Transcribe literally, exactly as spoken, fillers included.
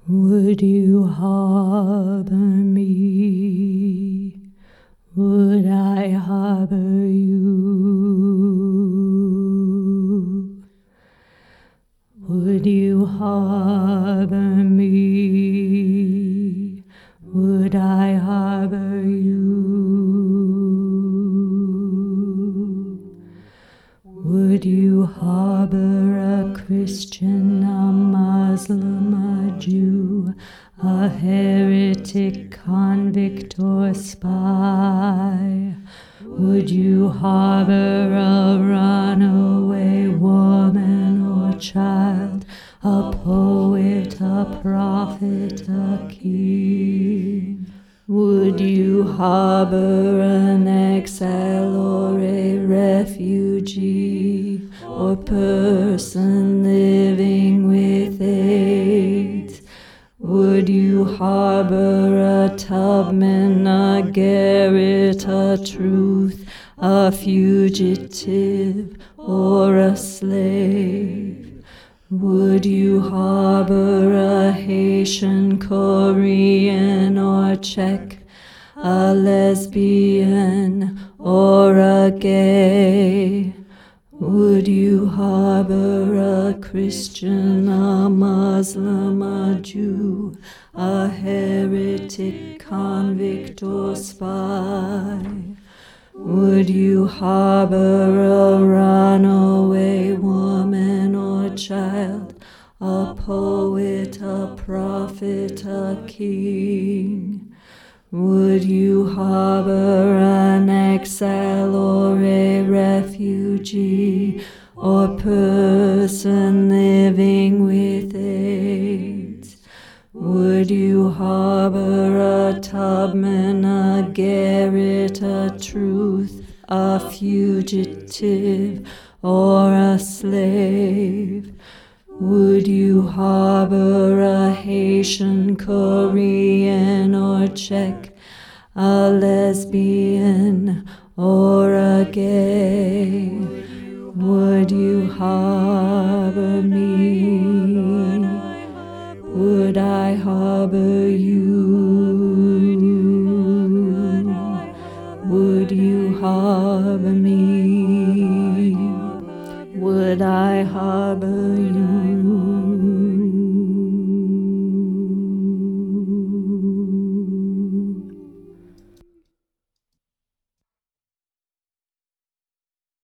Would you harbor me? Would I harbor you? Would you harbor me? Would I harbor you? Would you harbor a Christian, a Muslim, a Jew, a heretic, convict, or spy? Would you harbor a runaway woman or child, a poet, a prophet, a king? Would you harbor an exile or a refugee or person living with AIDS? Would you harbor a Tubman, a Garrett, a Truth, a fugitive, or a slave? Would you harbor a Haitian, Korean, or Czech, a lesbian, or a gay? Would you harbor a Christian, a Muslim, a Jew, a heretic, convict, or spy? Would you harbor a runaway woman or child, a poet, a prophet, a king? Would you harbor an exile or a refugee or person living with AIDS? Would you harbor a Tubman, a Garrett, a Truth, a fugitive, or a slave? Would you harbor a Haitian, Korean, or Czech, a lesbian, or a gay? Would you harbor me? Would I harbor you? Would you harbor me? Would I harbor you?